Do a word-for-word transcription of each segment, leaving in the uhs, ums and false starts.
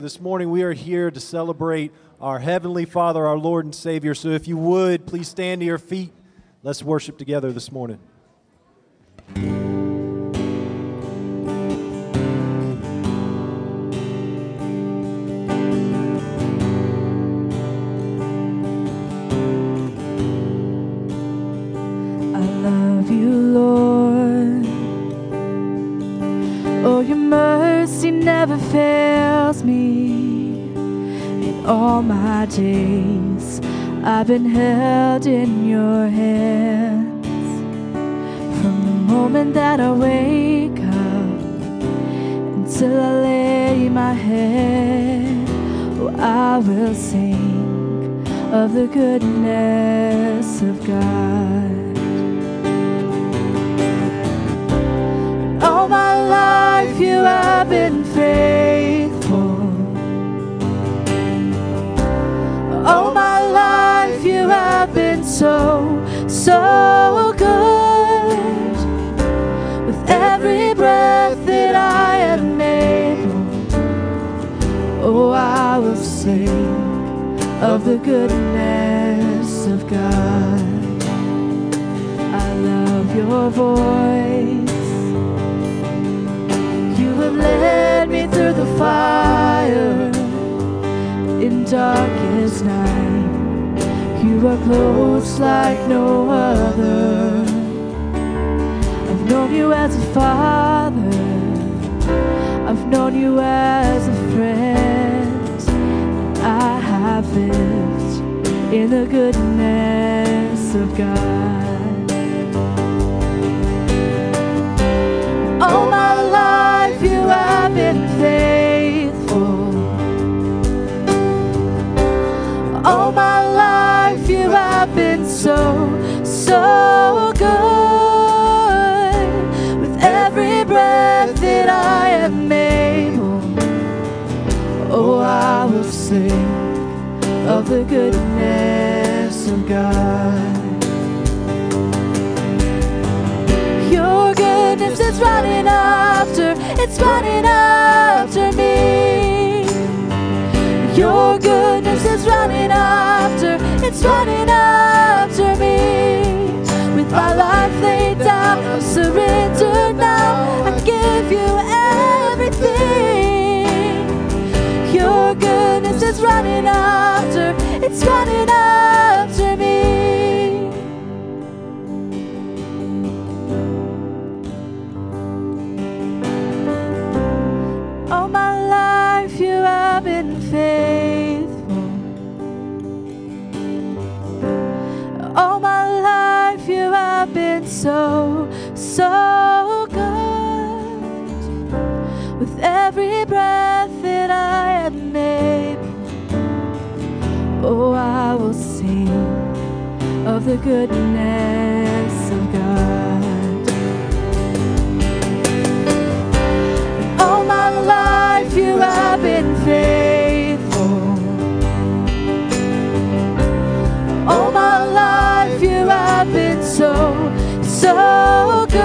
This morning we are here to celebrate our Heavenly Father, our Lord and Savior. So if you would, please stand to your feet. Let's worship together this morning. I love you, Lord. Oh, your mercy never fails me. In all my days, I've been held in your hands. From the moment that I wake up until I lay my head, oh, I will sing of the goodness of God. All my life you have been faithful. All my life you have been so, so good. With every breath that I am able, oh, I will sing of the goodness of God. I love your voice. You have led me through the fire in darkest night. You are close like no other. I've known you as a father. I've known you as a friend. I have lived in the goodness of God. All my life you have been faithful. All my life you have been so, so good. With every breath that I am able, oh, I will sing of the goodness of God. Your goodness is running after, it's running after me. Your goodness is running after, it's running after me. With my life laid down, I surrender now. I give you everything. Your goodness is running after, it's running after me. All my life you have been faithful. All my life you have been so, so good. With every breath that I am able, oh, I will sing of the goodness of God. All my life you have been faithful. All my life you have been so, so good.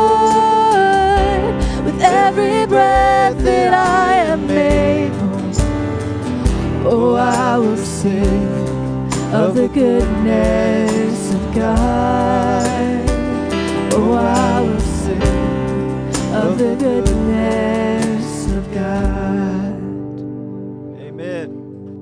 With every breath that I am able, oh, I will sing of the goodness of God. Oh, I will sing of the goodness of God. Amen.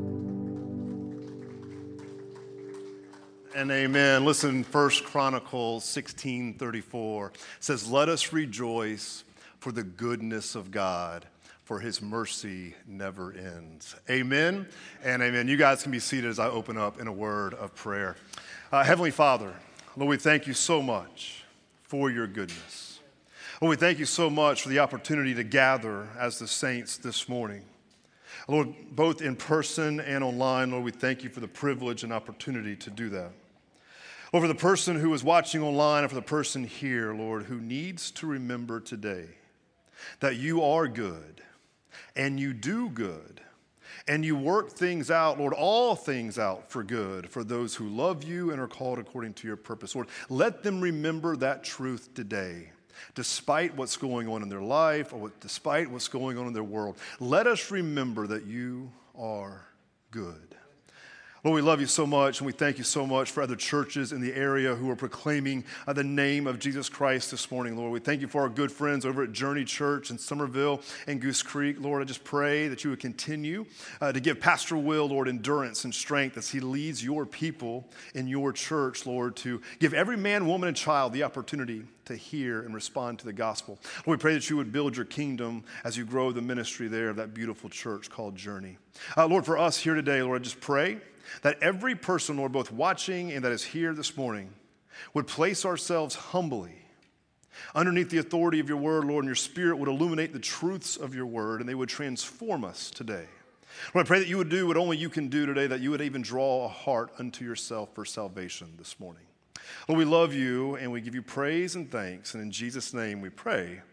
And amen. Listen, First Chronicles sixteen thirty-four says, "Let us rejoice for the goodness of God, for his mercy never ends." Amen and amen. You guys can be seated as I open up in a word of prayer. Uh, Heavenly Father, Lord, we thank you so much for your goodness. Lord, we thank you so much for the opportunity to gather as the saints this morning. Lord, both in person and online, Lord, we thank you for the privilege and opportunity to do that. Lord, for the person who is watching online and for the person here, Lord, who needs to remember today that you are good and you do good and you work things out, Lord, all things out for good for those who love you and are called according to your purpose. Lord, let them remember that truth today despite what's going on in their life or what, despite what's going on in their world. Let us remember that you are good. Lord, we love you so much, and we thank you so much for other churches in the area who are proclaiming uh, the name of Jesus Christ this morning, Lord. We thank you for our good friends over at Journey Church in Somerville and Goose Creek. Lord, I just pray that you would continue uh, to give Pastor Will, Lord, endurance and strength as he leads your people in your church, Lord, to give every man, woman, and child the opportunity to hear and respond to the gospel. Lord, we pray that you would build your kingdom as you grow the ministry there of that beautiful church called Journey. Uh, Lord, for us here today, Lord, I just pray that every person, Lord, both watching and that is here this morning, would place ourselves humbly underneath the authority of your word, Lord, and your spirit would illuminate the truths of your word, and they would transform us today. Lord, I pray that you would do what only you can do today, that you would even draw a heart unto yourself for salvation this morning. Lord, we love you, and we give you praise and thanks, and in Jesus' name we pray.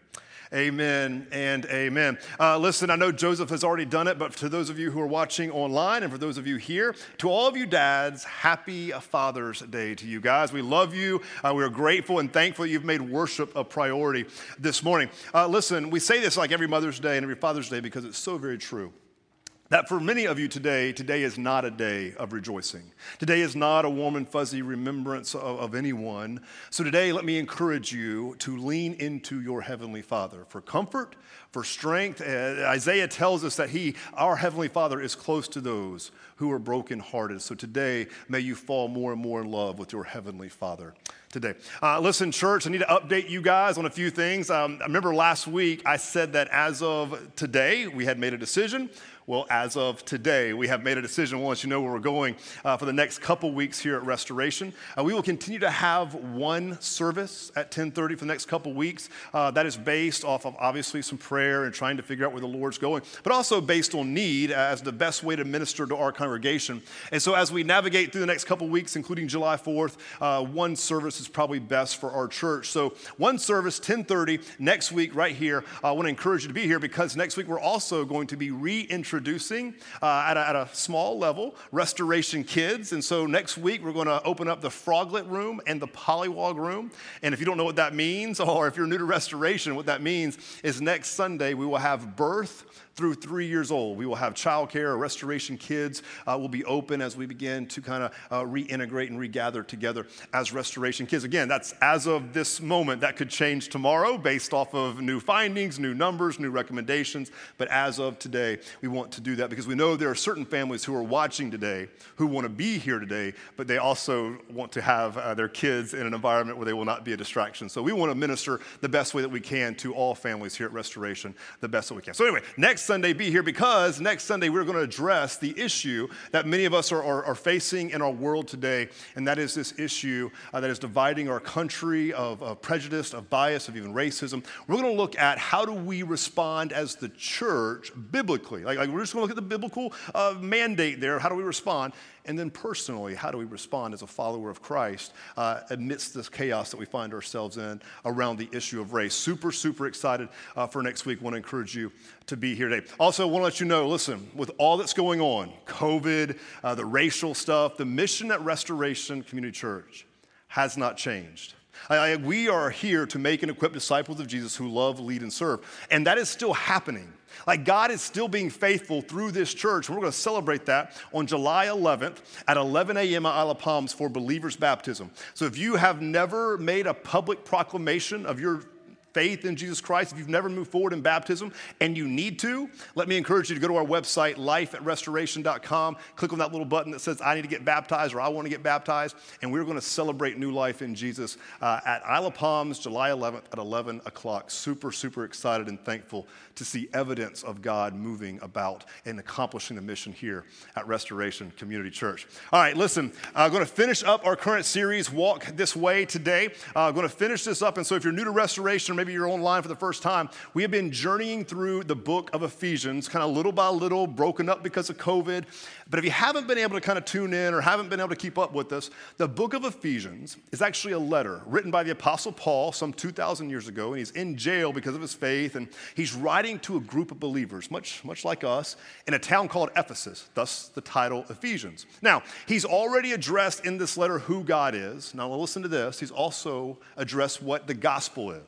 Amen and amen. Uh, listen, I know Joseph has already done it, but to those of you who are watching online and for those of you here, to all of you dads, happy Father's Day to you guys. We love you. Uh, we are grateful and thankful you've made worship a priority this morning. Uh, listen, we say this like every Mother's Day and every Father's Day because it's so very true. That for many of you today, today is not a day of rejoicing. Today is not a warm and fuzzy remembrance of, of anyone. So today, let me encourage you to lean into your Heavenly Father for comfort, for strength. Uh, Isaiah tells us that he, our Heavenly Father, is close to those who are brokenhearted. So today, may you fall more and more in love with your Heavenly Father today. Uh, listen, church, I need to update you guys on a few things. Um, I remember last week I said that as of today, we had made a decision. Well, as of today, we have made a decision. We'll let you know where we're going uh, for the next couple weeks here at Restoration. Uh, we will continue to have one service at ten thirty for the next couple weeks. Uh, that is based off of obviously some prayer and trying to figure out where the Lord's going, but also based on need as the best way to minister to our congregation. And so as we navigate through the next couple weeks, including July fourth, uh, one service is probably best for our church. So one service, ten thirty, next week right here. I want to encourage you to be here because next week we're also going to be reintroducing Introducing uh, at, a, at a small level, Restoration Kids. And so next week, we're going to open up the Froglet Room and the Pollywog Room. And if you don't know what that means, or if you're new to Restoration, what that means is next Sunday, we will have birth through three years old. We will have childcare. Restoration Kids uh, will be open as we begin to kind of uh, reintegrate and regather together as Restoration Kids. Again, that's as of this moment. That could change tomorrow based off of new findings, new numbers, new recommendations. But as of today, we want to do that because we know there are certain families who are watching today who want to be here today, but they also want to have uh, their kids in an environment where they will not be a distraction. So we want to minister the best way that we can to all families here at Restoration, the best that we can. So anyway, next Sunday, be here because next Sunday we're going to address the issue that many of us are, are, are facing in our world today, and that is this issue uh, that is dividing our country of, of prejudice, of bias, of even racism. We're going to look at how do we respond as the church biblically. Like, like we're just going to look at the biblical uh, mandate there. How do we respond? And then personally, how do we respond as a follower of Christ uh, amidst this chaos that we find ourselves in around the issue of race? Super, super excited uh, for next week. Want to encourage you to be here today. Also, want to let you know, listen, with all that's going on, COVID, uh, the racial stuff, the mission at Restoration Community Church has not changed. I, I, we are here to make and equip disciples of Jesus who love, lead, and serve. And that is still happening. Like God is still being faithful through this church. And we're going to celebrate that on July eleventh at eleven a.m. at Isle of Palms for believers' baptism. So if you have never made a public proclamation of your faith in Jesus Christ, if you've never moved forward in baptism and you need to, let me encourage you to go to our website, life at restoration dot com, click on that little button that says I need to get baptized or I want to get baptized, and we're going to celebrate new life in Jesus uh, at Isle of Palms, July eleventh at eleven o'clock. Super, super excited and thankful to see evidence of God moving about and accomplishing the mission here at Restoration Community Church. All right, listen, I'm going to finish up our current series, Walk This Way, today. I'm going to finish this up, and so if you're new to Restoration, maybe you're online for the first time, we have been journeying through the book of Ephesians, kind of little by little, broken up because of COVID. But if you haven't been able to kind of tune in or haven't been able to keep up with us, the book of Ephesians is actually a letter written by the Apostle Paul some two thousand years ago, and he's in jail because of his faith, and he's writing to a group of believers, much, much like us, in a town called Ephesus, thus the title Ephesians. Now, he's already addressed in this letter who God is. Now, listen to this. He's also addressed what the gospel is.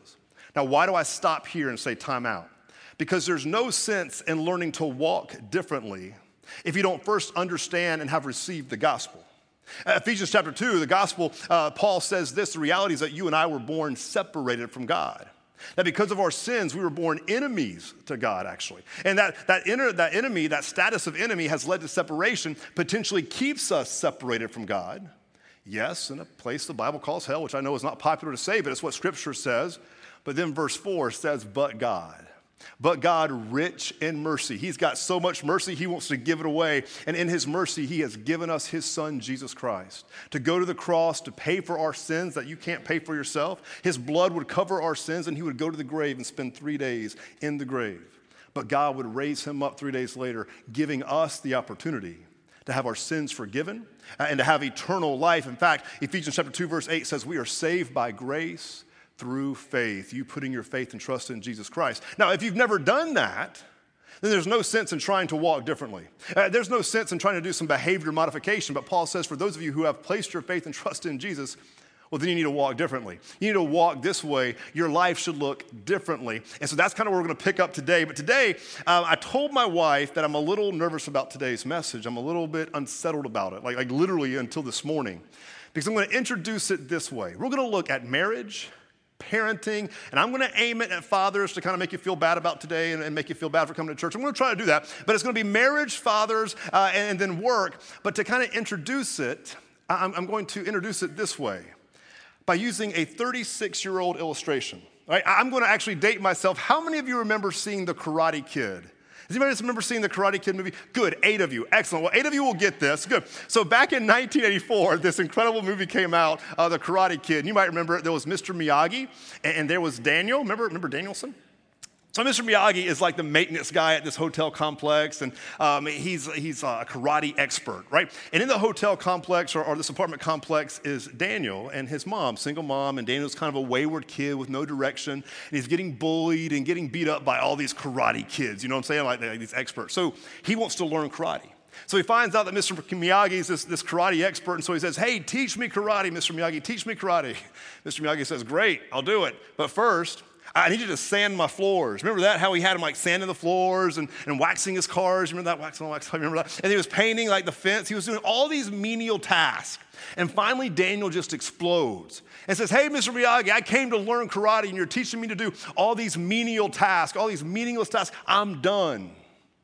Now, why do I stop here and say time out? Because there's no sense in learning to walk differently if you don't first understand and have received the gospel. Ephesians chapter two, the gospel, uh, Paul says this, the reality is that you and I were born separated from God. That because of our sins, we were born enemies to God, actually. And that, that, inner, that enemy, that status of enemy has led to separation, potentially keeps us separated from God. Yes, in a place the Bible calls hell, which I know is not popular to say, but it's what Scripture says. But then verse four says, but God. But God, rich in mercy. He's got so much mercy, he wants to give it away. And in his mercy, he has given us his son, Jesus Christ, to go to the cross, to pay for our sins that you can't pay for yourself. His blood would cover our sins, and he would go to the grave and spend three days in the grave. But God would raise him up three days later, giving us the opportunity to have our sins forgiven and to have eternal life. In fact, Ephesians chapter two, verse eight says, we are saved by grace through faith, you putting your faith and trust in Jesus Christ. Now, if you've never done that, then there's no sense in trying to walk differently. Uh, there's no sense in trying to do some behavior modification, but Paul says for those of you who have placed your faith and trust in Jesus, well, then you need to walk differently. You need to walk this way. Your life should look differently. And so that's kind of where we're going to pick up today. But today, uh, I told my wife that I'm a little nervous about today's message. I'm a little bit unsettled about it, like, like literally until this morning, because I'm going to introduce it this way. We're going to look at marriage, parenting, and I'm going to aim it at fathers to kind of make you feel bad about today and, and make you feel bad for coming to church. I'm going to try to do that, but it's going to be marriage, fathers, uh, and, and then work. But to kind of introduce it, I'm, I'm going to introduce it this way, by using a thirty-six-year-old illustration. Right? I'm going to actually date myself. How many of you remember seeing The Karate Kid? Does anybody else remember seeing the Karate Kid movie? Good, eight of you. Excellent. Well, eight of you will get this. Good. So back in nineteen eighty-four, this incredible movie came out, uh, The Karate Kid. You might remember it. There was Mister Miyagi, and, and there was Daniel. Remember, remember Danielson? So Mister Miyagi is like the maintenance guy at this hotel complex, and um, he's, he's a karate expert, right? And in the hotel complex, or, or this apartment complex, is Daniel and his mom, single mom, and Daniel's kind of a wayward kid with no direction, and he's getting bullied and getting beat up by all these karate kids, you know what I'm saying, like, like these experts. So he wants to learn karate. So he finds out that Mister Miyagi is this, this karate expert, and so he says, hey, teach me karate, Mister Miyagi, teach me karate. Mister Miyagi says, great, I'll do it, but first, I need you to sand my floors. Remember that? How he had him like sanding the floors and, and waxing his cars. Remember that? Waxing, waxing, remember that? And he was painting like the fence. He was doing all these menial tasks. And finally, Daniel just explodes and says, hey, Mister Miyagi, I came to learn karate and you're teaching me to do all these menial tasks, all these meaningless tasks. I'm done.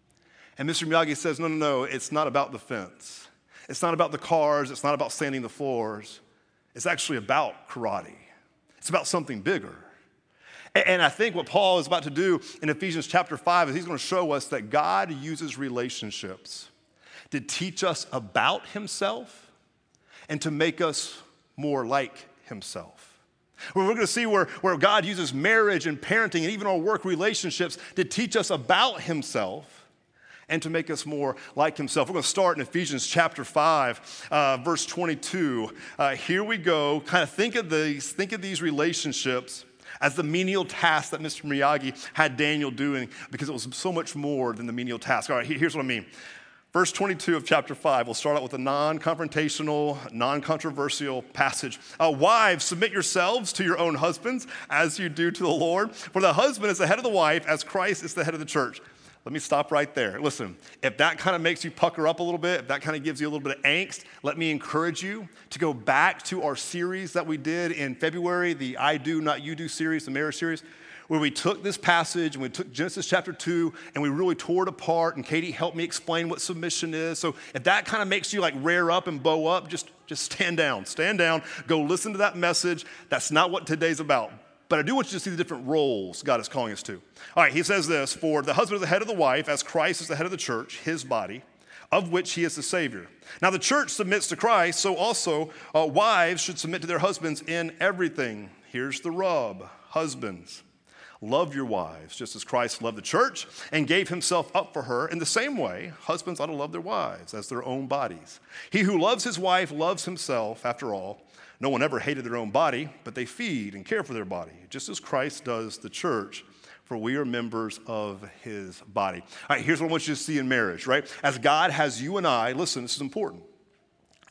And Mister Miyagi says, no, no, no, it's not about the fence. It's not about the cars. It's not about sanding the floors. It's actually about karate. It's about something bigger. And I think what Paul is about to do in Ephesians chapter five is he's going to show us that God uses relationships to teach us about himself and to make us more like himself. We're going to see where, where God uses marriage and parenting and even our work relationships to teach us about himself and to make us more like himself. We're going to start in Ephesians chapter five, uh, verse twenty-two. Uh, here we go. Kind of think of these, think of these relationships as the menial task that Mister Miyagi had Daniel doing, because it was so much more than the menial task. All right, here's what I mean. Verse twenty-two of chapter five, we'll start out with a non-confrontational, non-controversial passage. Uh, Wives, submit yourselves to your own husbands as you do to the Lord. For the husband is the head of the wife, as Christ is the head of the church. Let me stop right there. Listen, if that kind of makes you pucker up a little bit, if that kind of gives you a little bit of angst, let me encourage you to go back to our series that we did in February, the I Do, Not You Do series, the marriage series, where we took this passage and we took Genesis chapter two and we really tore it apart, and Katie helped me explain what submission is. So if that kind of makes you like rear up and bow up, just, just stand down, stand down, go listen to that message. That's not what today's about. But I do want you to see the different roles God is calling us to. All right, he says this, for the husband is the head of the wife, as Christ is the head of the church, his body, of which he is the Savior. Now the church submits to Christ, so also uh, wives should submit to their husbands in everything. Here's the rub, husbands. Love your wives, just as Christ loved the church and gave himself up for her. In the same way, husbands ought to love their wives as their own bodies. He who loves his wife loves himself, after all. No one ever hated their own body, but they feed and care for their body, just as Christ does the church, for we are members of his body. All right, here's what I want you to see in marriage, right? As God has you and I, listen, this is important.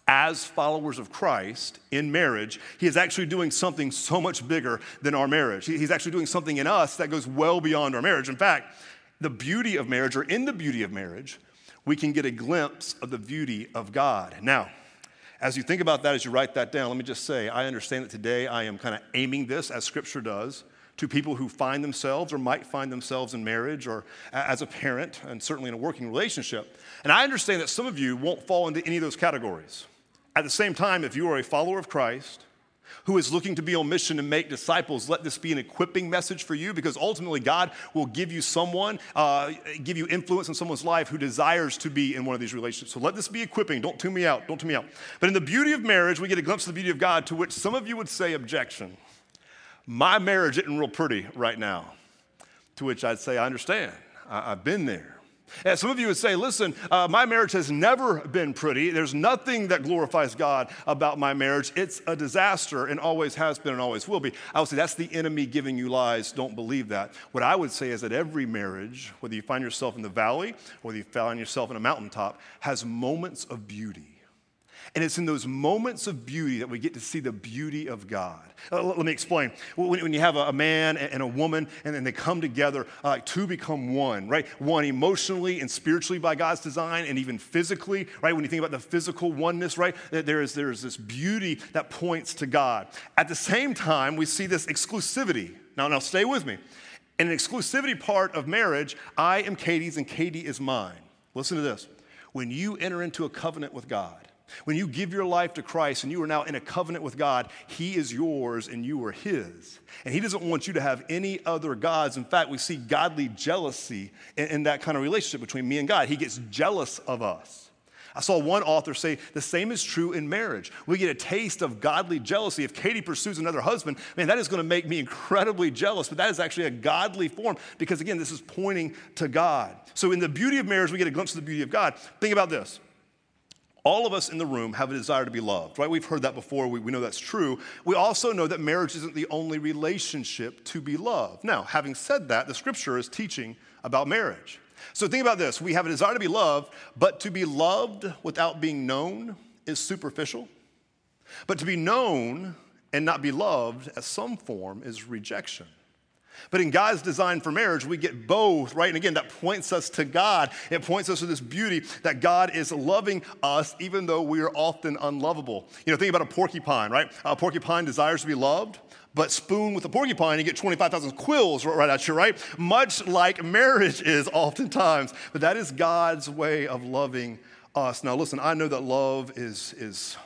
as followers of Christ in marriage, he is actually doing something so much bigger than our marriage. He's actually doing something in us that goes well beyond our marriage. In fact, the beauty of marriage, or in the beauty of marriage, we can get a glimpse of the beauty of God. Now, as you think about that, as you write that down, let me just say, I understand that today I am kind of aiming this, as Scripture does, to people who find themselves or might find themselves in marriage or as a parent and certainly in a working relationship. And I understand that some of you won't fall into any of those categories. At the same time, if you are a follower of Christ who is looking to be on mission to make disciples, let this be an equipping message for you, because ultimately God will give you someone, uh, give you influence in someone's life who desires to be in one of these relationships. So let this be equipping. Don't tune me out. Don't tune me out. But in the beauty of marriage, we get a glimpse of the beauty of God, to which some of you would say objection. My marriage isn't real pretty right now. To which I'd say, I understand. I- I've been there. And some of you would say, listen, uh, my marriage has never been pretty. There's nothing that glorifies God about my marriage. It's a disaster and always has been and always will be. I would say that's the enemy giving you lies. Don't believe that. What I would say is that every marriage, whether you find yourself in the valley or whether you find yourself in a mountaintop, has moments of beauty. And it's in those moments of beauty that we get to see the beauty of God. Uh, let me explain. When, when you have a, a man and a woman, and then they come together, uh, two become one, right? One emotionally and spiritually by God's design, and even physically, right? When you think about the physical oneness, right? There is, there is this beauty that points to God. At the same time, we see this exclusivity. Now, now stay with me. In an exclusivity part of marriage, I am Katie's and Katie is mine. Listen to this. When you enter into a covenant with God, when you give your life to Christ and you are now in a covenant with God, he is yours and you are his. And he doesn't want you to have any other gods. In fact, we see godly jealousy in, in that kind of relationship between me and God. He gets jealous of us. I saw one author say the same is true in marriage. We get a taste of godly jealousy. If Katie pursues another husband, man, that is going to make me incredibly jealous, but that is actually a godly form because, again, this is pointing to God. So in the beauty of marriage, we get a glimpse of the beauty of God. Think about this. All of us in the room have a desire to be loved, right? We've heard that before. We, we know that's true. We also know that marriage isn't the only relationship to be loved. Now, having said that, the Scripture is teaching about marriage. So think about this. We have a desire to be loved, but to be loved without being known is superficial. But to be known and not be loved as some form is rejection. But in God's design for marriage, we get both, right? And again, that points us to God. It points us to this beauty that God is loving us even though we are often unlovable. You know, think about a porcupine, right? A porcupine desires to be loved, but spoon with a porcupine, you get twenty-five thousand quills right at you, right? Much like marriage is oftentimes. But that is God's way of loving us. Now listen, I know that love is, is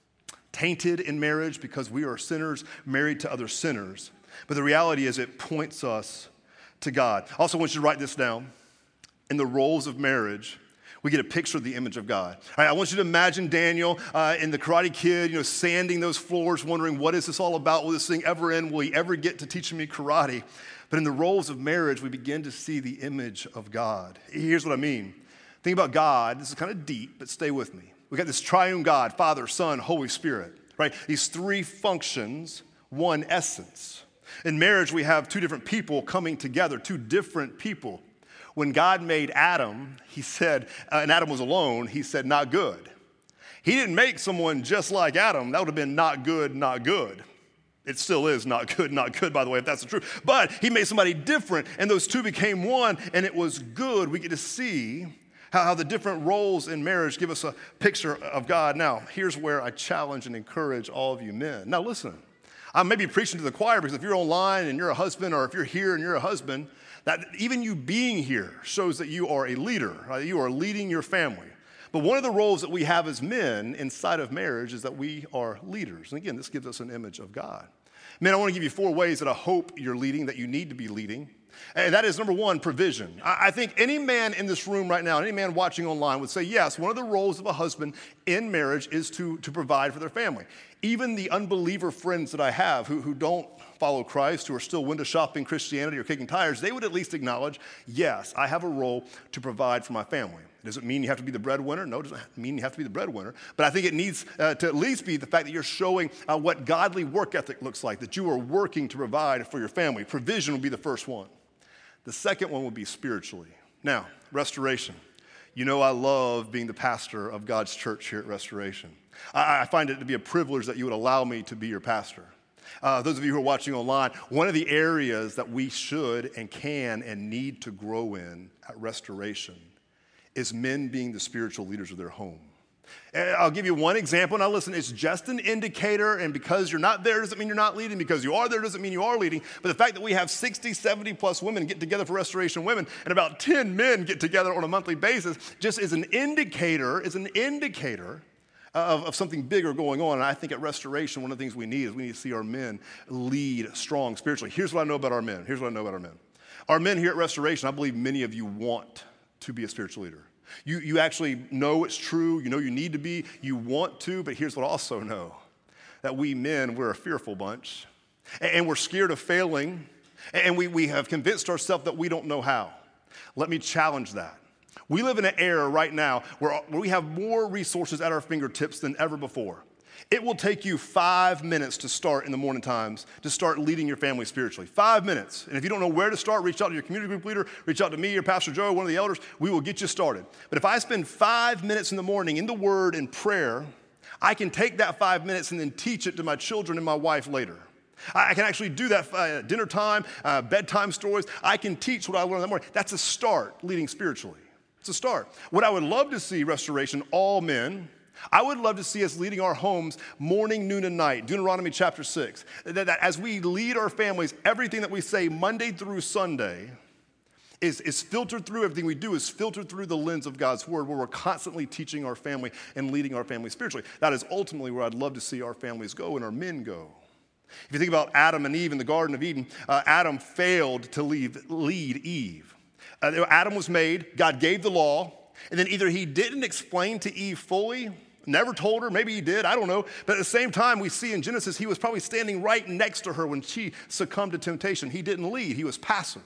tainted in marriage because we are sinners married to other sinners. But the reality is it points us to God. Also, I want you to write this down. In the roles of marriage, we get a picture of the image of God. All right, I want you to imagine Daniel uh, in The Karate Kid, you know, sanding those floors, wondering, what is this all about? Will this thing ever end? Will he ever get to teaching me karate? But in the roles of marriage, we begin to see the image of God. Here's what I mean. Think about God. This is kind of deep, but stay with me. We got this triune God, Father, Son, Holy Spirit, right? These three functions, one essence. In marriage, we have two different people coming together, two different people. When God made Adam, he said, uh, and Adam was alone, he said, not good. He didn't make someone just like Adam. That would have been not good, not good. It still is not good, not good, by the way, if that's the truth. But he made somebody different, and those two became one, and it was good. We get to see how, how the different roles in marriage give us a picture of God. Now, here's where I challenge and encourage all of you men. Now, listen. I may be preaching to the choir because if you're online and you're a husband, or if you're here and you're a husband, that even you being here shows that you are a leader, right? You are leading your family. But one of the roles that we have as men inside of marriage is that we are leaders. And again, this gives us an image of God. Men, I want to give you four ways that I hope you're leading, that you need to be leading. And that is, number one, provision. I think any man in this room right now, any man watching online would say, yes, one of the roles of a husband in marriage is to, to provide for their family. Even the unbeliever friends that I have who, who don't follow Christ, who are still window shopping Christianity or kicking tires, they would at least acknowledge, yes, I have a role to provide for my family. Does it mean you have to be the breadwinner? No, it doesn't mean you have to be the breadwinner. But I think it needs uh, to at least be the fact that you're showing uh, what godly work ethic looks like, that you are working to provide for your family. Provision will be the first one. The second one will be spiritually. Now, restoration. You know I love being the pastor of God's church here at Restoration. I, I find it to be a privilege that you would allow me to be your pastor. Uh, those of you who are watching online, one of the areas that we should and can and need to grow in at Restoration is men being the spiritual leaders of their home. And I'll give you one example. Now listen, it's just an indicator, and because you're not there doesn't mean you're not leading. Because you are there doesn't mean you are leading. But the fact that we have sixty, seventy plus women get together for Restoration Women and about ten men get together on a monthly basis just is an indicator, is an indicator Of, of something bigger going on. And I think at Restoration, one of the things we need is we need to see our men lead strong spiritually. Here's what I know about our men. Here's what I know about our men. Our men here at Restoration, I believe many of you want to be a spiritual leader. You, you actually know it's true. You know you need to be. You want to. But here's what I also know. That we men, we're a fearful bunch. And, and we're scared of failing. And we, we have convinced ourselves that we don't know how. Let me challenge that. We live in an era right now where we have more resources at our fingertips than ever before. It will take you five minutes to start in the morning times to start leading your family spiritually. Five minutes. And if you don't know where to start, reach out to your community group leader, reach out to me or Pastor Joe, one of the elders. We will get you started. But if I spend five minutes in the morning in the Word and prayer, I can take that five minutes and then teach it to my children and my wife later. I can actually do that uh, dinner time, uh, bedtime stories. I can teach what I learned that morning. That's a start leading spiritually. It's a start. What I would love to see, Restoration, all men, I would love to see us leading our homes morning, noon, and night. Deuteronomy chapter six. That, that as we lead our families, everything that we say Monday through Sunday is, is filtered through, everything we do is filtered through the lens of God's Word, where we're constantly teaching our family and leading our family spiritually. That is ultimately where I'd love to see our families go and our men go. If you think about Adam and Eve in the Garden of Eden, uh, Adam failed to leave, lead Eve. Uh, Adam was made, God gave the law, and then either he didn't explain to Eve fully, never told her, maybe he did, I don't know. But at the same time, we see in Genesis, he was probably standing right next to her when she succumbed to temptation. He didn't lead, he was passive.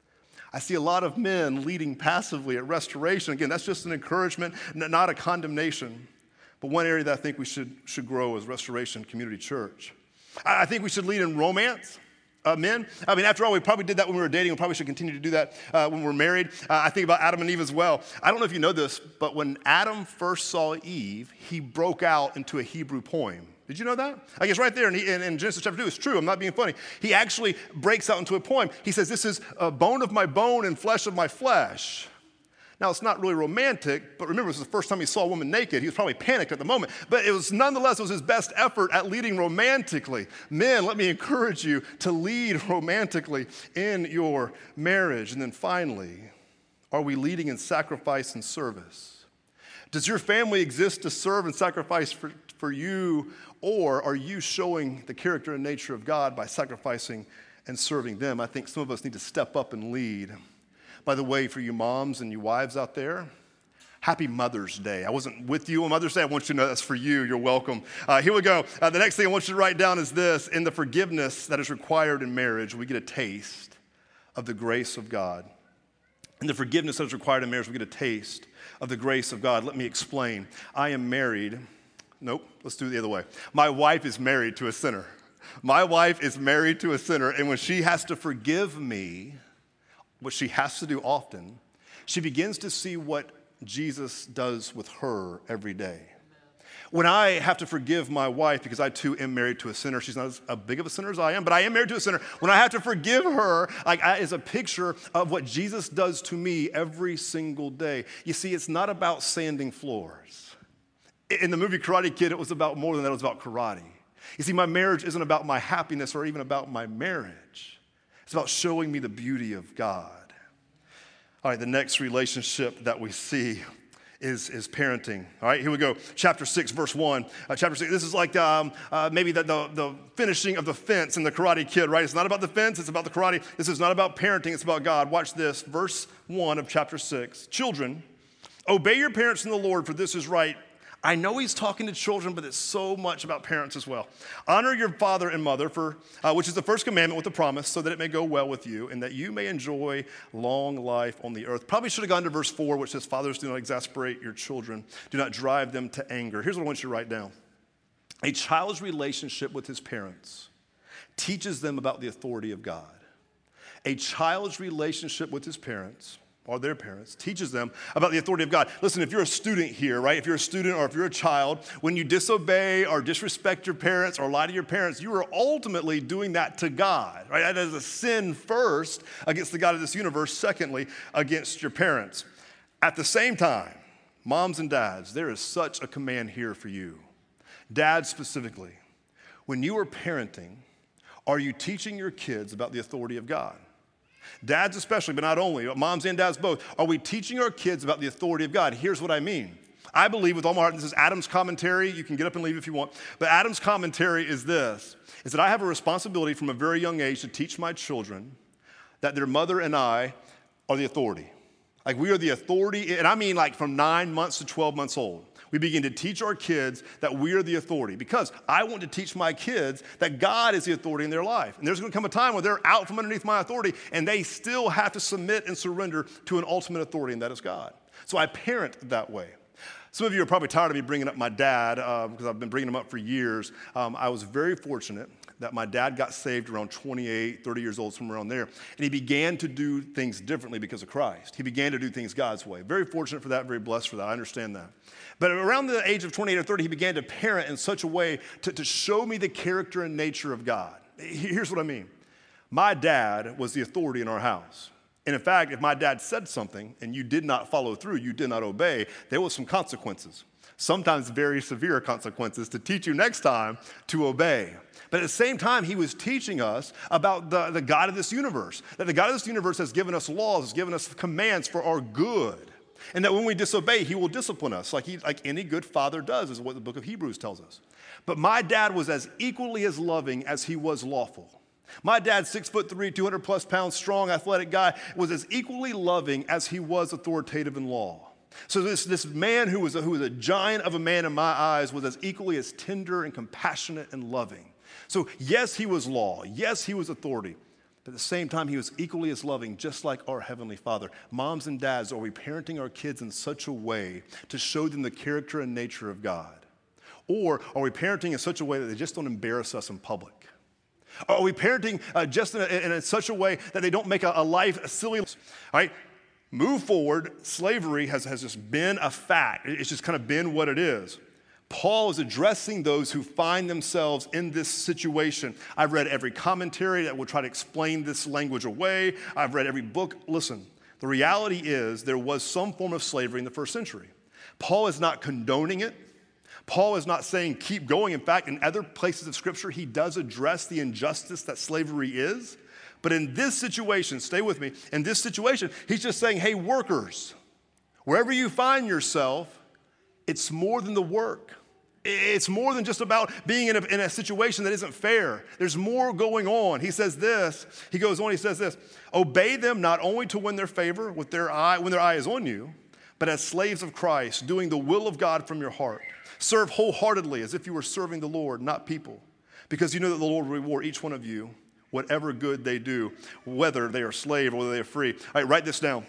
I see a lot of men leading passively at Restoration. Again, that's just an encouragement, not a condemnation. But one area that I think we should, should grow is Restoration Community Church. I think we should lead in romance. Uh, men, I mean, after all, we probably did that when we were dating. We probably should continue to do that uh, when we're married. Uh, I think about Adam and Eve as well. I don't know if you know this, but when Adam first saw Eve, he broke out into a Hebrew poem. Did you know that? I guess right there in, in, in Genesis chapter two, it's true. I'm not being funny. He actually breaks out into a poem. He says, this is a bone of my bone and flesh of my flesh. Now, it's not really romantic, but remember, this was the first time he saw a woman naked. He was probably panicked at the moment. But it was nonetheless, it was his best effort at leading romantically. Men, let me encourage you to lead romantically in your marriage. And then finally, are we leading in sacrifice and service? Does your family exist to serve and sacrifice for, for you, or are you showing the character and nature of God by sacrificing and serving them? I think some of us need to step up and lead. By the way, for you moms and you wives out there, happy Mother's Day. I wasn't with you on Mother's Day. I want you to know that's for you. You're welcome. Uh, here we go. Uh, the next thing I want you to write down is this. In the forgiveness that is required in marriage, we get a taste of the grace of God. In the forgiveness that is required in marriage, we get a taste of the grace of God. Let me explain. I am married. Nope, let's do it the other way. My wife is married to a sinner. My wife is married to a sinner, and when she has to forgive me, what she has to do often, she begins to see what Jesus does with her every day. When I have to forgive my wife, because I too am married to a sinner, she's not as a big of a sinner as I am, but I am married to a sinner. When I have to forgive her, like, is a picture of what Jesus does to me every single day. You see, it's not about sanding floors. In the movie Karate Kid, it was about more than that. It was about karate. You see, my marriage isn't about my happiness or even about my marriage. It's about showing me the beauty of God. All right, the next relationship that we see is, is parenting. All right, here we go. Chapter six, verse one. Uh, chapter six, this is like um, uh, maybe the, the, the finishing of the fence in the Karate Kid, right? It's not about the fence, it's about the karate. This is not about parenting, it's about God. Watch this, verse one of chapter six. Children, obey your parents in the Lord, for this is right. I know he's talking to children, but it's so much about parents as well. Honor your father and mother, for uh, which is the first commandment with the promise, so that it may go well with you and that you may enjoy long life on the earth. Probably should have gone to verse four, which says, fathers, do not exasperate your children. Do not drive them to anger. Here's what I want you to write down. A child's relationship with his parents teaches them about the authority of God. A child's relationship with his parents or their parents, teaches them about the authority of God. Listen, if you're a student here, right? If you're a student or if you're a child, when you disobey or disrespect your parents or lie to your parents, you are ultimately doing that to God, right? That is a sin first against the God of this universe, secondly, against your parents. At the same time, moms and dads, there is such a command here for you. Dads specifically, when you are parenting, are you teaching your kids about the authority of God? Dads especially, but not only, but moms and dads both. Are we teaching our kids about the authority of God? Here's what I mean. I believe with all my heart, this is Adam's commentary. You can get up and leave if you want. But Adam's commentary is this, is that I have a responsibility from a very young age to teach my children that their mother and I are the authority. Like we are the authority, and I mean like from nine months to twelve months old. We begin to teach our kids that we are the authority because I want to teach my kids that God is the authority in their life. And there's going to come a time where they're out from underneath my authority and they still have to submit and surrender to an ultimate authority, and that is God. So I parent that way. Some of you are probably tired of me bringing up my dad uh, because I've been bringing him up for years. Um, I was very fortunate that my dad got saved around twenty-eight, thirty years old, somewhere around there. And he began to do things differently because of Christ. He began to do things God's way. Very fortunate for that, very blessed for that. I understand that. But around the age of twenty-eight or thirty, he began to parent in such a way to, to show me the character and nature of God. Here's what I mean. My dad was the authority in our house. And in fact, if my dad said something and you did not follow through, you did not obey, there was some consequences. Sometimes very severe consequences to teach you next time to obey. But at the same time, he was teaching us about the, the God of this universe, that the God of this universe has given us laws, has given us commands for our good, and that when we disobey, he will discipline us like, he, like any good father does, is what the book of Hebrews tells us. But my dad was as equally as loving as he was lawful. My dad, six foot three, two hundred plus pounds, strong, athletic guy, was as equally loving as he was authoritative in law. So this, this man who was, a, who was a giant of a man in my eyes was as equally as tender and compassionate and loving. So yes, he was law. Yes, he was authority. But at the same time, he was equally as loving, just like our Heavenly Father. Moms and dads, are we parenting our kids in such a way to show them the character and nature of God? Or are we parenting in such a way that they just don't embarrass us in public? Are we parenting uh, just in, a, in, in such a way that they don't make a, a life a silly? All right, move forward. Slavery has, has just been a fact. It's just kind of been what it is. Paul is addressing those who find themselves in this situation. I've read every commentary that will try to explain this language away. I've read every book. Listen, the reality is there was some form of slavery in the first century. Paul is not condoning it. Paul is not saying keep going. In fact, in other places of Scripture, he does address the injustice that slavery is. But in this situation, stay with me, in this situation, he's just saying, hey, workers, wherever you find yourself, it's more than the work. It's more than just about being in a, in a situation that isn't fair. There's more going on. He says this, he goes on, he says this, obey them not only to win their favor with their eye, when their eye is on you, but as slaves of Christ, doing the will of God from your heart. Serve wholeheartedly as if you were serving the Lord, not people, because you know that the Lord will reward each one of you whatever good they do, whether they are slave or whether they are free. All right, write this down.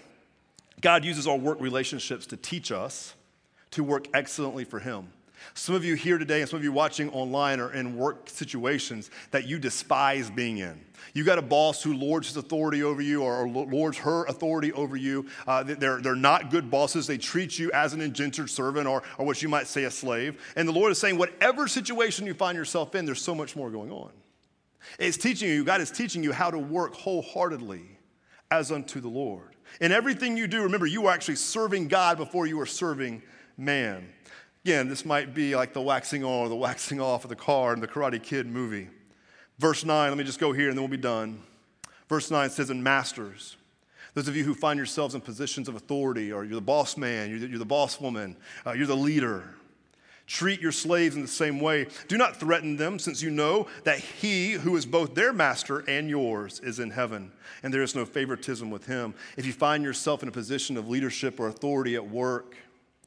God uses our work relationships to teach us to work excellently for him. Some of you here today and some of you watching online are in work situations that you despise being in. You got a boss who lords his authority over you or, or lords her authority over you. Uh, they're, they're not good bosses. They treat you as an indentured servant or, or what you might say a slave. And the Lord is saying, whatever situation you find yourself in, there's so much more going on. It's teaching you, God is teaching you how to work wholeheartedly as unto the Lord. In everything you do, remember, you are actually serving God before you are serving man. Again, this might be like the waxing on or the waxing off of the car in the Karate Kid movie. Verse nine, let me just go here and then we'll be done. Verse nine says, and masters, those of you who find yourselves in positions of authority, or you're the boss man, you're the, you're the boss woman, uh, you're the leader, treat your slaves in the same way. Do not threaten them, since you know that he who is both their master and yours is in heaven, and there is no favoritism with him. If you find yourself in a position of leadership or authority at work,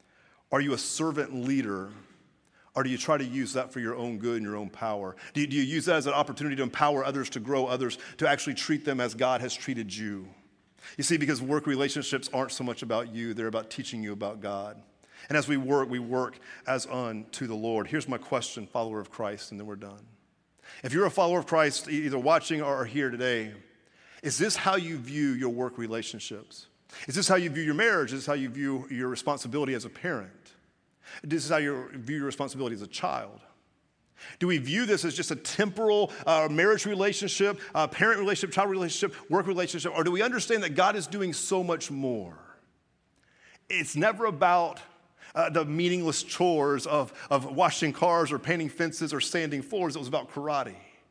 are you a servant leader, or do you try to use that for your own good and your own power? Do you, do you use that as an opportunity to empower others, to grow others, to actually treat them as God has treated you? You see, because work relationships aren't so much about you, they're about teaching you about God. And as we work, we work as unto the Lord. Here's my question, follower of Christ, and then we're done. If you're a follower of Christ, either watching or here today, is this how you view your work relationships? Is this how you view your marriage? Is this how you view your responsibility as a parent? This is how you view your responsibility as a child. Do we view this as just a temporal uh, marriage relationship, uh, parent relationship, child relationship, work relationship, or do we understand that God is doing so much more? It's never about uh, the meaningless chores of, of washing cars or painting fences or sanding floors. It was about karate.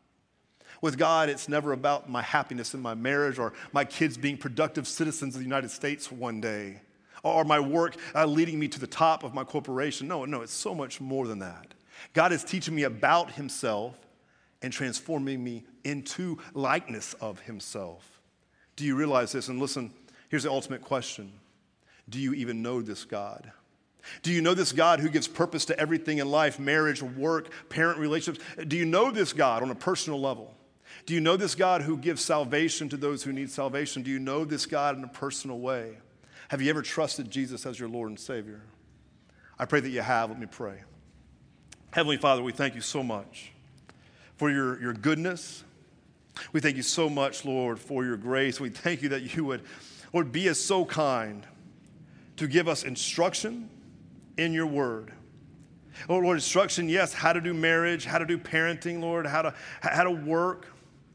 With God, it's never about my happiness in my marriage or my kids being productive citizens of the United States one day or my work uh, leading me to the top of my corporation. No, no, it's so much more than that. God is teaching me about himself and transforming me into likeness of himself. Do you realize this? And listen, here's the ultimate question. Do you even know this God? Do you know this God who gives purpose to everything in life, marriage, work, parent relationships? Do you know this God on a personal level? Do you know this God who gives salvation to those who need salvation? Do you know this God in a personal way? Have you ever trusted Jesus as your Lord and Savior? I pray that you have. Let me pray. Heavenly Father, we thank you so much for your, your goodness. We thank you so much, Lord, for your grace. We thank you that you would, Lord, be as so kind to give us instruction in your word. Lord, Lord, instruction, yes, how to do marriage, how to do parenting, Lord, how to, how to work.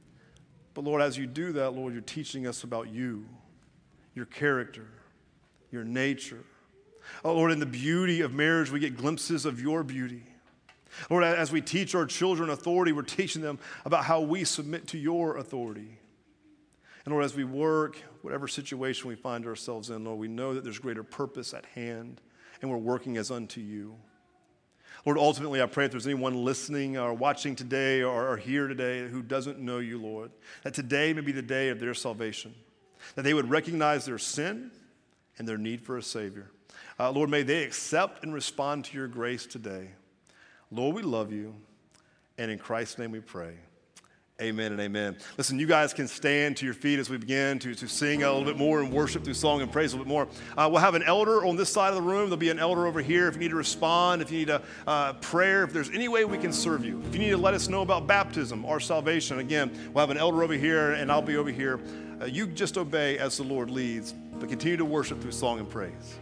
But Lord, as you do that, Lord, you're teaching us about you, your character, your nature. Oh, Lord, in the beauty of marriage, we get glimpses of your beauty. Lord, as we teach our children authority, we're teaching them about how we submit to your authority. And Lord, as we work, whatever situation we find ourselves in, Lord, we know that there's greater purpose at hand, and we're working as unto you. Lord, ultimately, I pray if there's anyone listening or watching today or, or here today who doesn't know you, Lord, that today may be the day of their salvation, that they would recognize their sin and their need for a Savior. Uh, Lord, may they accept and respond to your grace today. Lord, we love you, and in Christ's name we pray. Amen and amen. Listen, you guys can stand to your feet as we begin to, to sing a little bit more and worship through song and praise a little bit more. Uh, we'll have an elder on this side of the room. There'll be an elder over here if you need to respond, if you need a uh, prayer, if there's any way we can serve you. If you need to let us know about baptism or salvation, again, we'll have an elder over here and I'll be over here. Uh, you just obey as the Lord leads, but continue to worship through song and praise.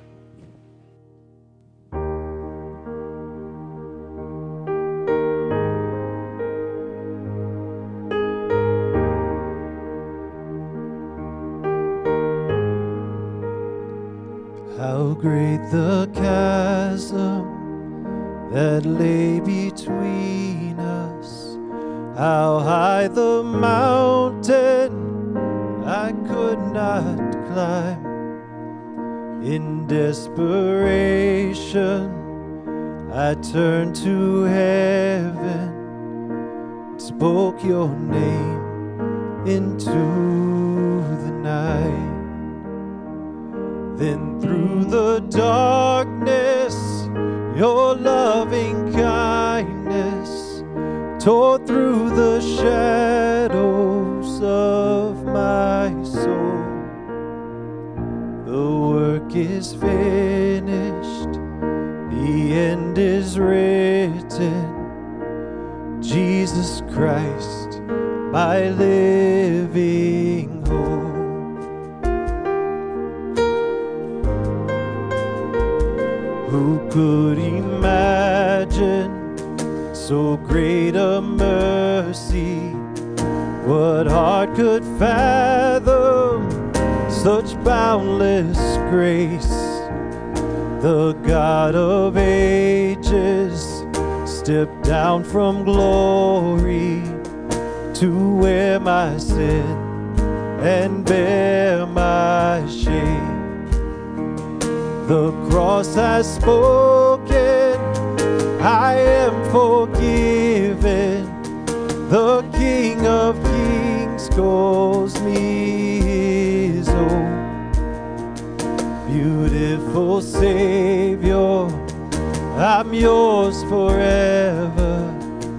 How great the chasm that lay between us, how high the mountain I could not climb. In desperation, I turned to heaven, spoke your name into the night. Then through the darkness, your loving kindness tore through the shadows of my soul. The work is finished, the end is written. Jesus Christ, my living hope. Who could imagine so great a mercy? What heart could fathom such boundless grace? The God of ages stepped down from glory to wear my sin and bear my shame. The cross has spoken, I am forgiven. The King of Kings calls me his own. Beautiful Savior, I'm yours forever.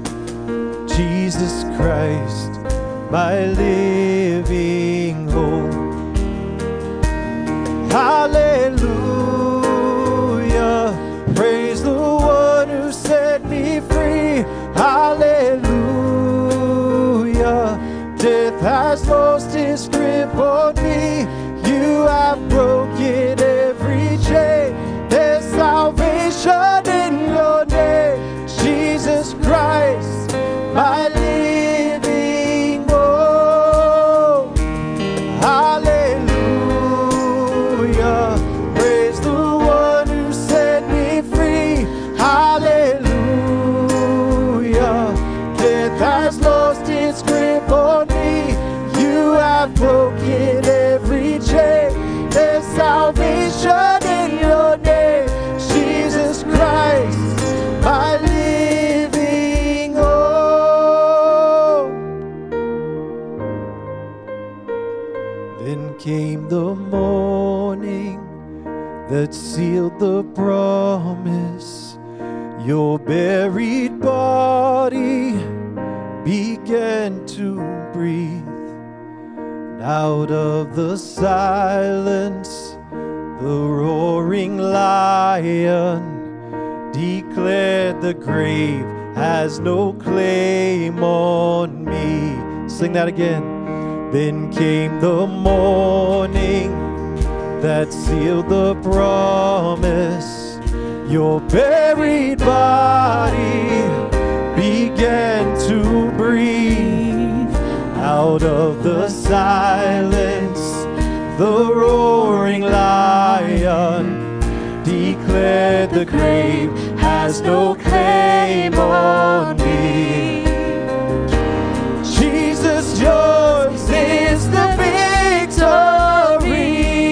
Jesus Christ, my living hope. Hallelujah, praise the one who set me free. Hallelujah, death has lost its grip on me. You have broken Your buried body began to breathe. And out of the silence, the roaring lion declared the grave has no claim on me. Sing that again. Then came the morning that sealed the promise. Your buried body began to breathe. Out of the silence, the roaring lion declared the grave has no claim on me. Jesus, yours is the victory.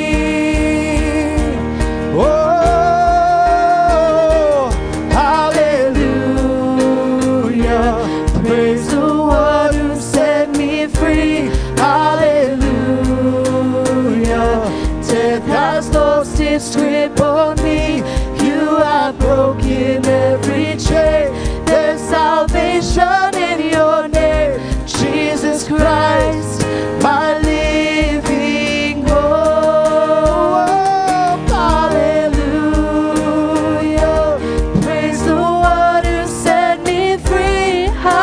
Oh, hallelujah. Praise the one who set me free. Hallelujah. Death has lost its grip on me. You have broken every chain. There's salvation in your name, Jesus Christ, my living hope. Hallelujah. Praise the one who set me free.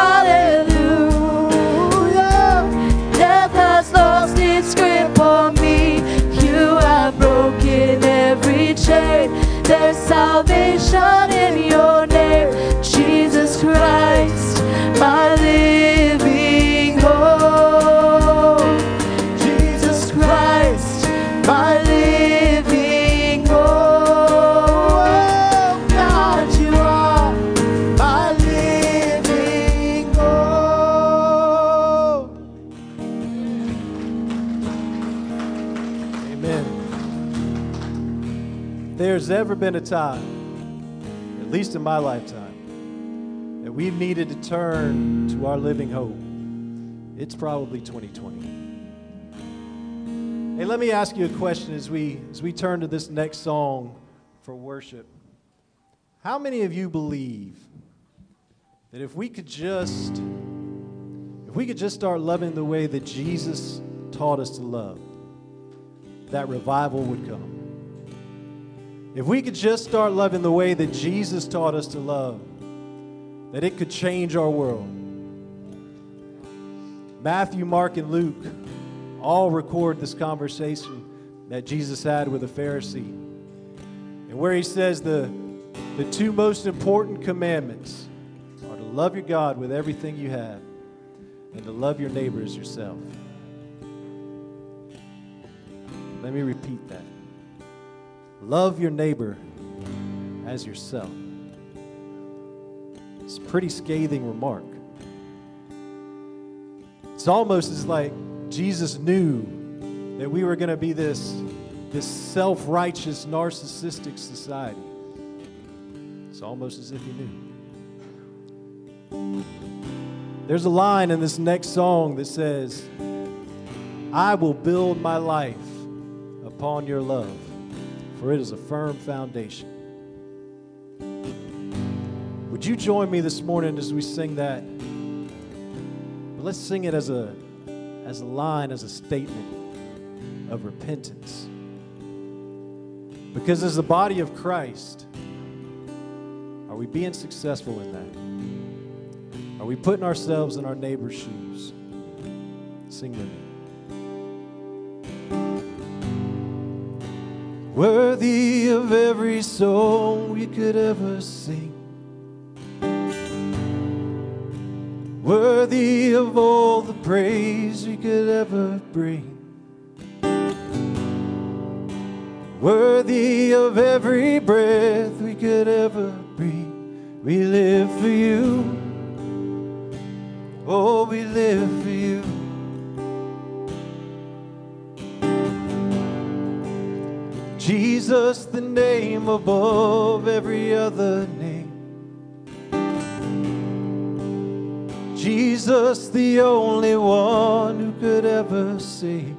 Hallelujah. Death has lost its grip on me. You have broken every chain. There's salvation in your name, Jesus Christ, my living hope. Jesus Christ, my living hope. God, you are my living hope. Amen. If there's ever been a time, at least in my lifetime, that we've needed to turn to our living hope, it's probably twenty twenty. Hey, let me ask you a question as we as we turn to this next song for worship. How many of you believe that if we could just if we could just start loving the way that Jesus taught us to love, that revival would come? If we could just start loving the way that Jesus taught us to love, that it could change our world. Matthew, Mark, and Luke all record this conversation that Jesus had with a Pharisee, and where he says the, the two most important commandments are to love your God with everything you have and to love your neighbor as yourself. Let me repeat that. Love your neighbor as yourself. It's a pretty scathing remark. It's almost as like Jesus knew that we were going to be this, this self-righteous, narcissistic society. It's almost as if he knew. There's a line in this next song that says, I will build my life upon your love, for it is a firm foundation. Would you join me this morning as we sing that? But let's sing it as a, as a line, as a statement of repentance. Because as the body of Christ, are we being successful in that? Are we putting ourselves in our neighbor's shoes? Sing with me. Worthy of every song we could ever sing, worthy of all the praise we could ever bring, worthy of every breath we could ever breathe. We live for you. Oh, we live for you. Jesus, the name above every other name. Jesus, the only one who could ever save.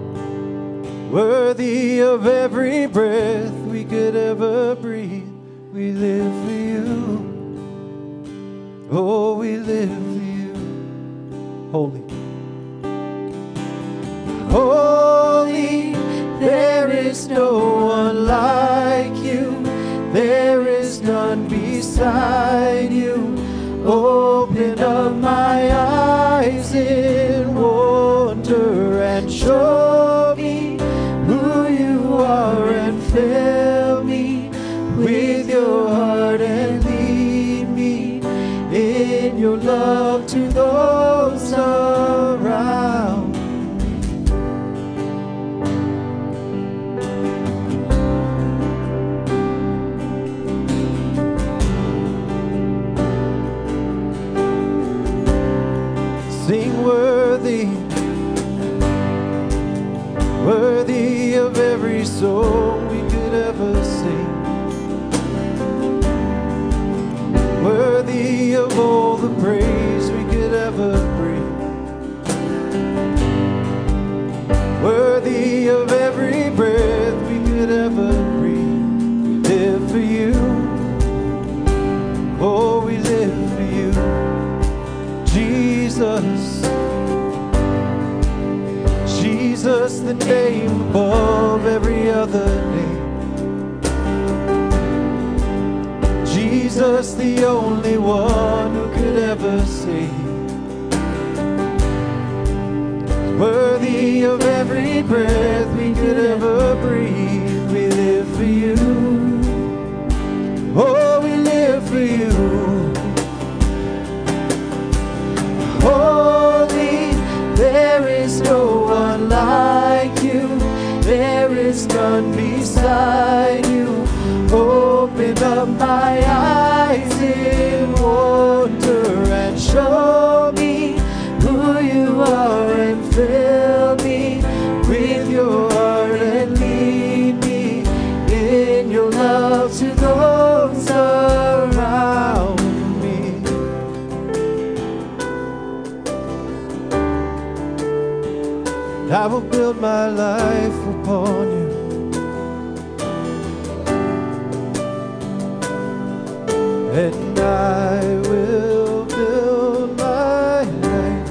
Worthy of every breath we could ever breathe. we live for you. Oh, we live for you. Holy. Holy, there is no one like you. There is none beside you. Open up my eyes in wonder and show me who you are and fill me with your heart and lead me in your love to those around. Sing worthy, worthy of every song we could ever sing. Worthy of all the praise we could ever bring. Worthy of every breath we could ever breathe. We live for you. Oh, we live for you. Jesus, Jesus, the name above every other name. Jesus, the only one who could ever save. Worthy of every breath we could ever breathe. We live for you. Oh, we live for you. Holy, there is no one like you. There is none beside you. Open up my eyes in wonder and show me who you are and fill me with your heart and lead me in your love to those around me. I will build my life upon you. And I will build my life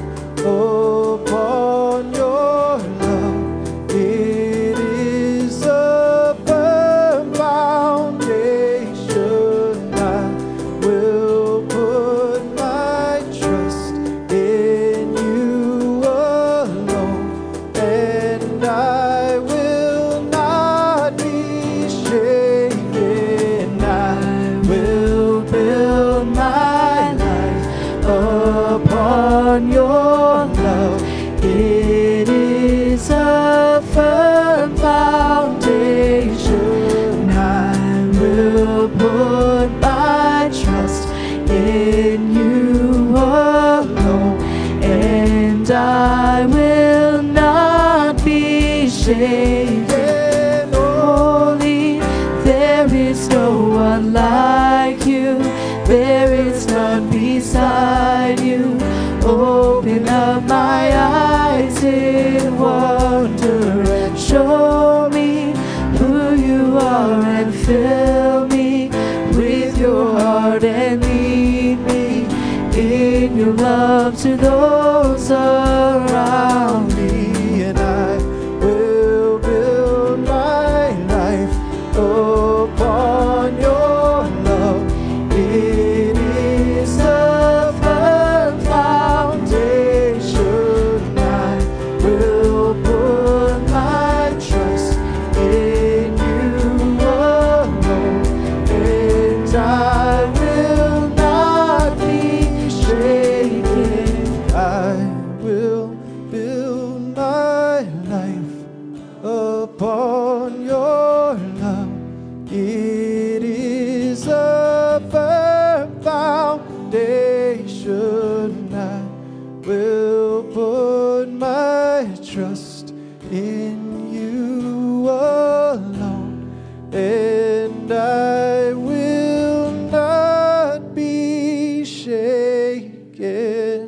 upon your love. It is a firm foundation. I will put my trust in you alone. And I will not be shaken. I will build my life upon your love. It is a firm foundation. I will put my trust in you alone, and I will not be shaken. Holy, there is no one like you. There is none beside you. Open up my eyes in wonder and show me who you are and fill me with your heart and lead me in your love to those around me. And I will build my life upon your love. It is a firm foundation. I will put my trust in you alone, and I will not be shaken. I will build my life upon your love. It is a firm foundation. I will put my trust in you alone, and I will not be shaken.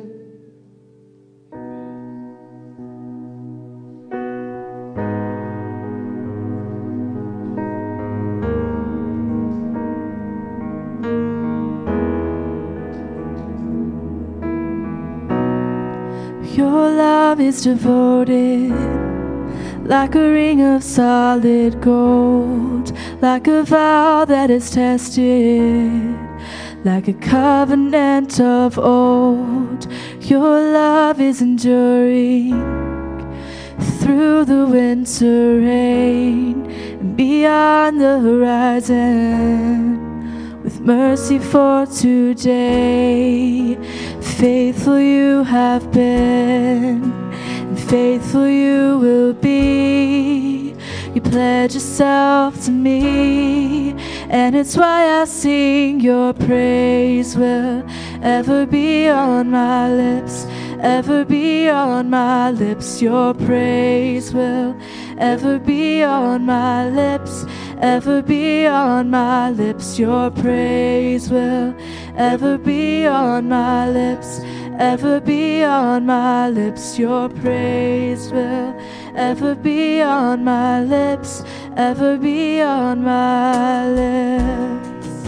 love is devoted, like a ring of solid gold, like a vow that is tested, like a covenant of old. Your love is enduring through the winter rain and beyond the horizon. With mercy for today, faithful you have been, and faithful you will be. You pledge yourself to me, and it's why I sing your praise will ever be on my lips, ever be on my lips. Your praise will ever be on my lips, ever be on my lips. Your praise will ever be on my lips, ever be on my lips. Your praise will ever be on my lips, ever be on my lips.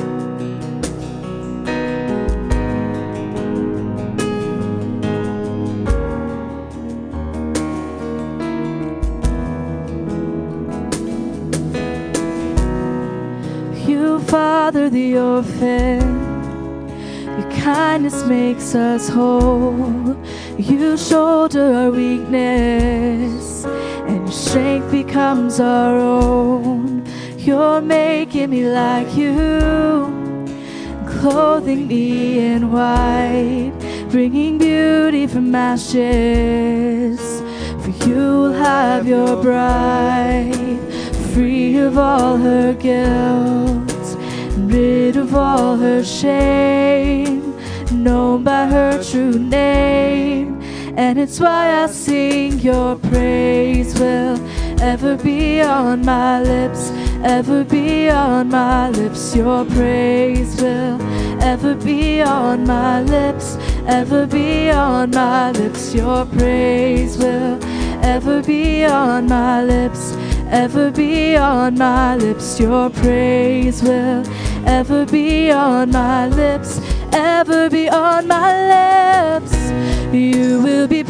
You father the orphan, your kindness makes us whole. You shoulder our weakness, and your strength becomes our own. You're making me like you, clothing me in white, bringing beauty from ashes. For you will have your bride, free of all her guilt, rid of all her shame, known by her true name. And it's why I sing your praise will ever be on my lips, ever be on my lips. Your praise will ever be on my lips, ever be on my lips. Your praise will ever be on my lips, ever be on my lips. Your praise will ever be on my lips, ever be on my lips. You will be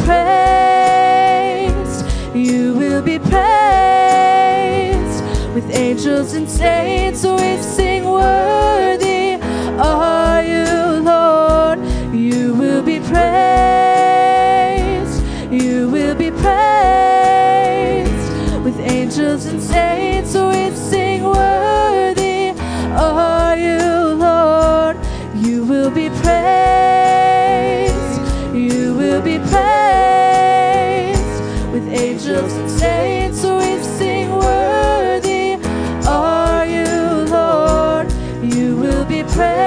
praised, you will be praised. With angels and saints we sing, worthy are you, Lord. You will be praised, you will be praised. With angels and saints we sing, worthy are you, Lord. You will be praised, you will be praised. With angels and saints we sing, worthy are you, Lord. You will be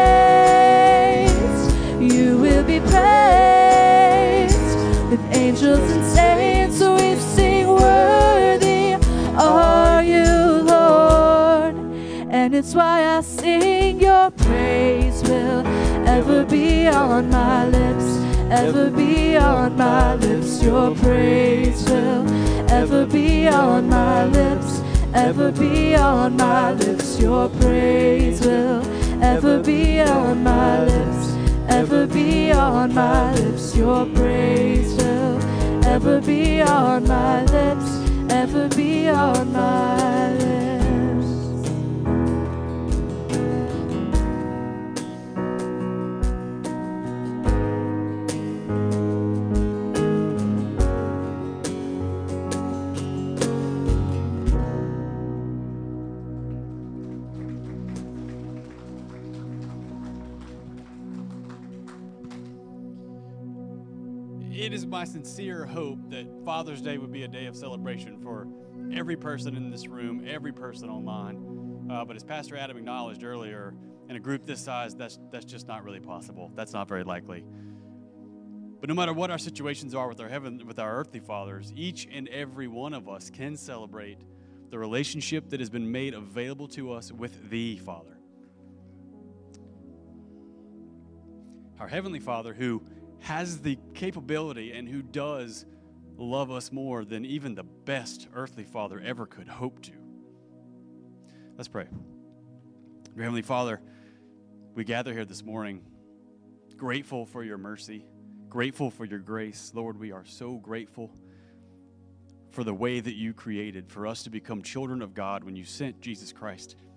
praised, you will be praised. With angels and saints we sing, worthy are you, Lord. And it's why I sing your praise will ever be on my lips, ever be on my lips. Your praise will ever be on my lips, ever be on my lips. Your praise will ever be on my lips, ever be on my lips. Your praise will ever be on my lips, ever be on my lips. It is my sincere hope that Father's Day would be a day of celebration for every person in this room, every person online. Uh, but as Pastor Adam acknowledged earlier, in a group this size, that's that's just not really possible. That's not very likely. But no matter what our situations are with our heaven, with our earthly fathers, each and every one of us can celebrate the relationship that has been made available to us with the Father. Our Heavenly Father, who has the capability and who does love us more than even the best earthly father ever could hope to. Let's pray. Dear Heavenly Father, we gather here this morning grateful for your mercy, grateful for your grace. Lord, we are so grateful for the way that you created for us to become children of God when you sent Jesus Christ